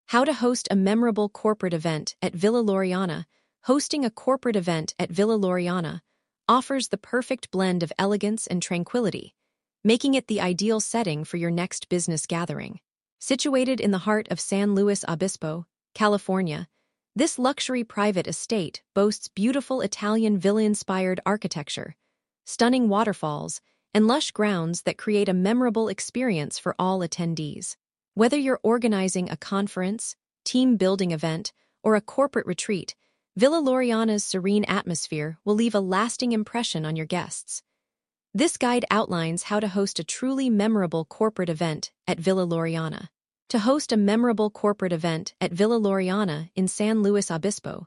How to host a memorable corporate event at Villa Laureana. Hosting a corporate event at Villa Laureana offers the perfect blend of elegance and tranquility, making it the ideal setting for your next business gathering. Situated in the heart of San Luis Obispo, California, this luxury private estate boasts beautiful Italian villa-inspired architecture, stunning waterfalls, and lush grounds that create a memorable experience for all attendees. Whether you're organizing a conference, team-building event, or a corporate retreat, Villa Laureana's serene atmosphere will leave a lasting impression on your guests. This guide outlines how to host a truly memorable corporate event at Villa Laureana. To host a memorable corporate event at Villa Laureana in San Luis Obispo,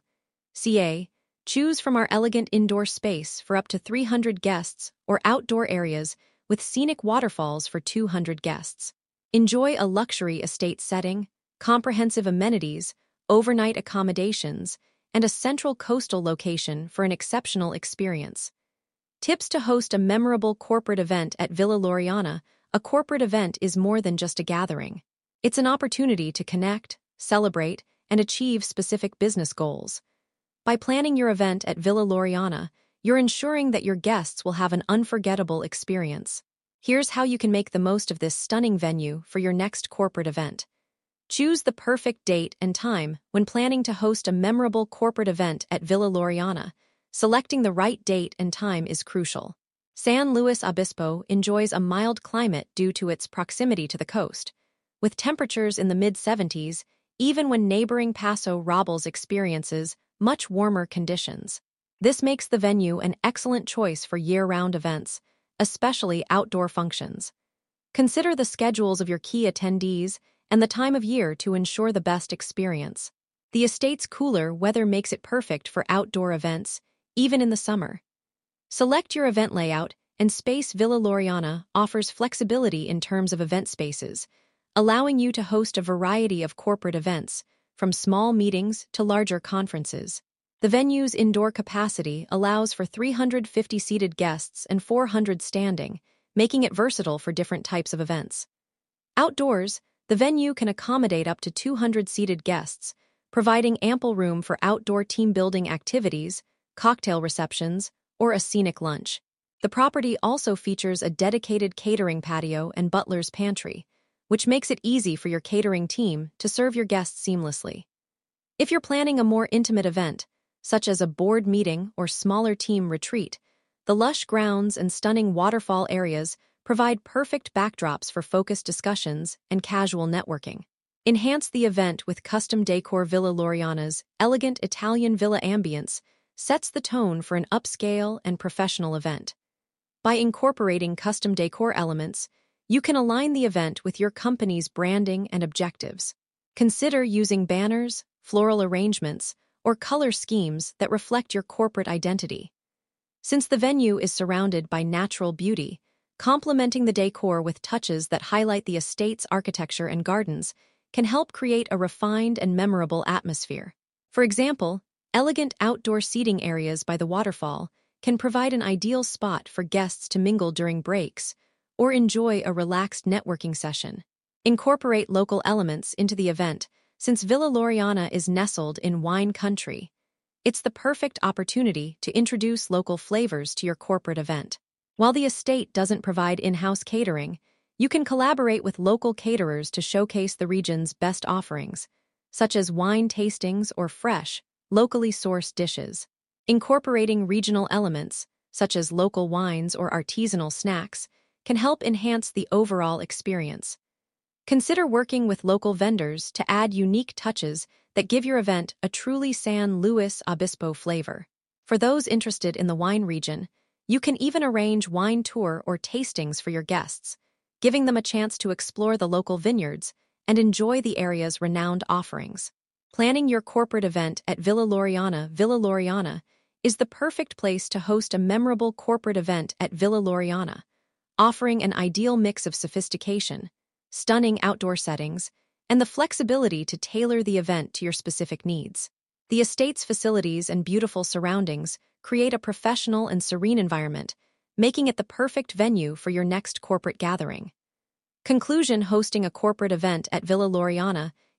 CA, choose from our elegant indoor space for up to 300 guests or outdoor areas with scenic waterfalls for 200 guests. Enjoy a luxury estate setting, comprehensive amenities, overnight accommodations, and a central coastal location for an exceptional experience. Tips to host a memorable corporate event at Villa Laureana. A corporate event is more than just a gathering. It's an opportunity to connect, celebrate, and achieve specific business goals. By planning your event at Villa Laureana, you're ensuring that your guests will have an unforgettable experience. Here's how you can make the most of this stunning venue for your next corporate event. Choose the perfect date and time when planning to host a memorable corporate event at Villa Laureana. Selecting the right date and time is crucial. San Luis Obispo enjoys a mild climate due to its proximity to the coast, with temperatures in the mid-70s, even when neighboring Paso Robles experiences much warmer conditions. This makes the venue an excellent choice for year-round events, especially outdoor functions. Consider the schedules of your key attendees and the time of year to ensure the best experience. The estate's cooler weather makes it perfect for outdoor events, even in the summer. Select your event layout, and Space Villa Laureana offers flexibility in terms of event spaces, allowing you to host a variety of corporate events, from small meetings to larger conferences. The venue's indoor capacity allows for 350 seated guests and 400 standing, making it versatile for different types of events. Outdoors, the venue can accommodate up to 200 seated guests, providing ample room for outdoor team-building activities, cocktail receptions, or a scenic lunch. The property also features a dedicated catering patio and butler's pantry, which makes it easy for your catering team to serve your guests seamlessly. If you're planning a more intimate event, such as a board meeting or smaller team retreat, the lush grounds and stunning waterfall areas provide perfect backdrops for focused discussions and casual networking. Enhance the event with custom decor. Villa Laureana's elegant Italian villa ambience sets the tone for an upscale and professional event. By incorporating custom decor elements, you can align the event with your company's branding and objectives. Consider using banners, floral arrangements, or color schemes that reflect your corporate identity. Since the venue is surrounded by natural beauty, complementing the decor with touches that highlight the estate's architecture and gardens can help create a refined and memorable atmosphere. For example, elegant outdoor seating areas by the waterfall can provide an ideal spot for guests to mingle during breaks or enjoy a relaxed networking session. Incorporate local elements into the event. Since Villa Laureana is nestled in wine country, it's the perfect opportunity to introduce local flavors to your corporate event. While the estate doesn't provide in-house catering, you can collaborate with local caterers to showcase the region's best offerings, such as wine tastings or fresh, locally sourced dishes. Incorporating regional elements, such as local wines or artisanal snacks, can help enhance the overall experience. Consider working with local vendors to add unique touches that give your event a truly San Luis Obispo flavor. For those interested in the wine region, you can even arrange wine tour or tastings for your guests, giving them a chance to explore the local vineyards and enjoy the area's renowned offerings. Planning your corporate event at Villa Laureana. Villa Laureana is the perfect place to host a memorable corporate event at Villa Laureana, offering an ideal mix of sophistication, stunning outdoor settings, and the flexibility to tailor the event to your specific needs. The estate's facilities and beautiful surroundings create a professional and serene environment, making it the perfect venue for your next corporate gathering. Conclusion: hosting a corporate event at Villa Laureana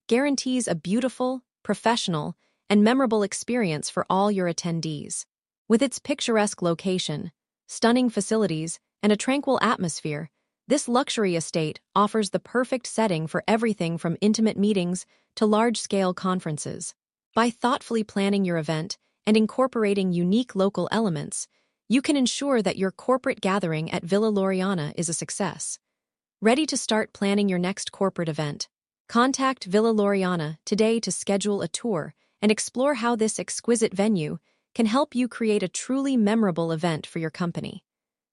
guarantees a beautiful, professional, and memorable experience for all your attendees. With its picturesque location, stunning facilities, and a tranquil atmosphere, this luxury estate offers the perfect setting for everything from intimate meetings to large-scale conferences. By thoughtfully planning your event and incorporating unique local elements, you can ensure that your corporate gathering at Villa Laureana is a success. Ready to start planning your next corporate event? Contact Villa Laureana today to schedule a tour and explore how this exquisite venue can help you create a truly memorable event for your company.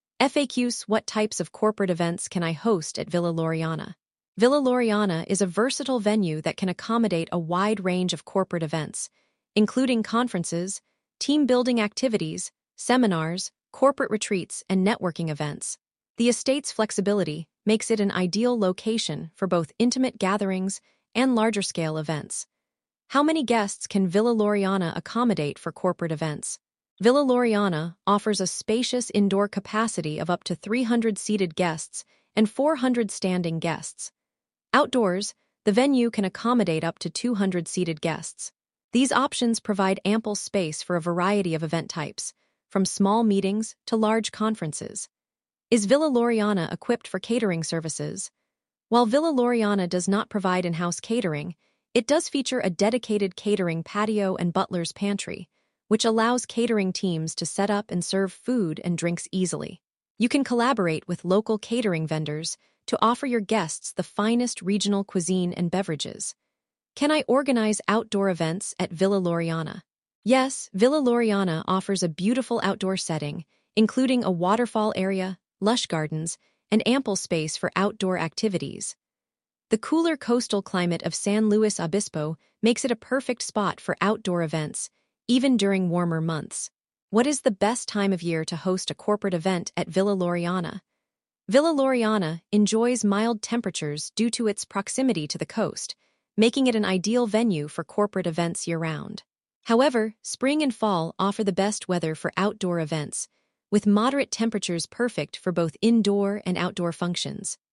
FAQs: What types of corporate events can I host at Villa Laureana? Villa Laureana is a versatile venue that can accommodate a wide range of corporate events, including conferences, team-building activities, seminars, corporate retreats, and networking events. The estate's flexibility makes it an ideal location for both intimate gatherings and larger-scale events. How many guests can Villa Laureana accommodate for corporate events? Villa Laureana offers a spacious indoor capacity of up to 300 seated guests and 400 standing guests. Outdoors, the venue can accommodate up to 200 seated guests. These options provide ample space for a variety of event types, from small meetings to large conferences. Is Villa Laureana equipped for catering services? While Villa Laureana does not provide in-house catering, it does feature a dedicated catering patio and butler's pantry, which allows catering teams to set up and serve food and drinks easily. You can collaborate with local catering vendors to offer your guests the finest regional cuisine and beverages. Can I organize outdoor events at Villa Laureana? Yes, Villa Laureana offers a beautiful outdoor setting, including a waterfall area, lush gardens, and ample space for outdoor activities. The cooler coastal climate of San Luis Obispo makes it a perfect spot for outdoor events, even during warmer months. What is the best time of year to host a corporate event at Villa Laureana? Villa Laureana enjoys mild temperatures due to its proximity to the coast, making it an ideal venue for corporate events year-round. However, spring and fall offer the best weather for outdoor events, with moderate temperatures perfect for both indoor and outdoor functions.